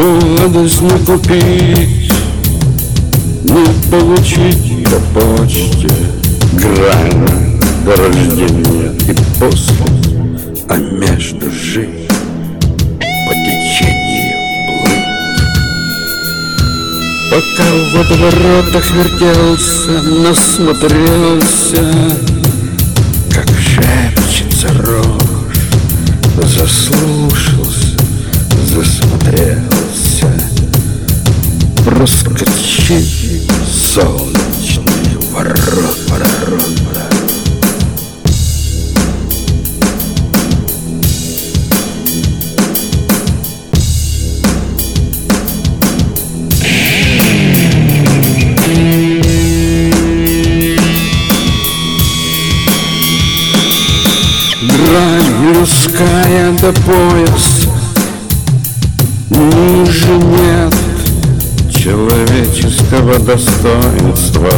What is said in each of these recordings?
Молодость не купить, не получить по почте. Грань до рождения и после, а между жить по течению плыть. Пока в водоворотах вертелся, насмотрелся, как шепчется рожь, заслушался, засмотрелся. Проскочи солнечные ворота. Грань людская до пояса, ниже нет человеческого достоинства.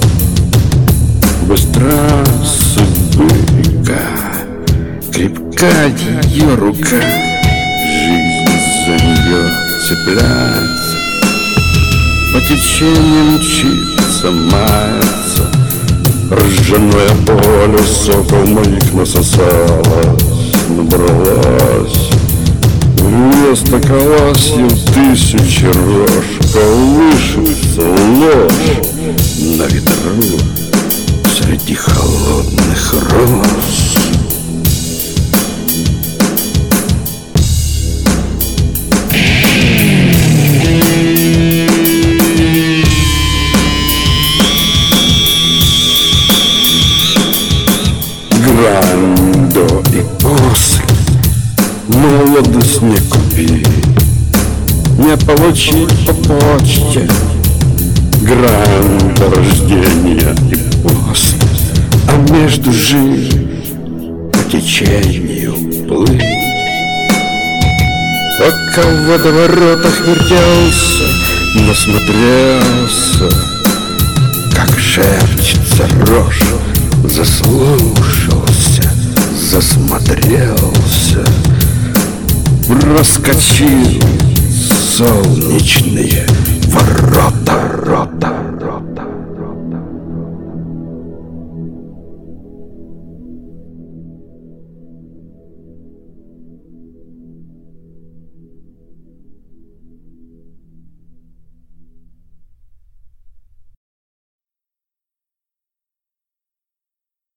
Быстра судьбы, крепка ее рука, жизнь за нее цепляется, по течению мчится, мается. Ржаное поле сокол моих насосалась, набралась. Вместо колосьев тысячи рож, колышется ложь на ветру среди холодных роз. Грань до и после, молодость не купить, не получить по почте. Грань до рождения и после, а между жить по течению плыть. Пока в водоворотах вертелся, насмотрелся, как шепчется рожь, заслушался, засмотрелся. Проскочил солнечные ворота.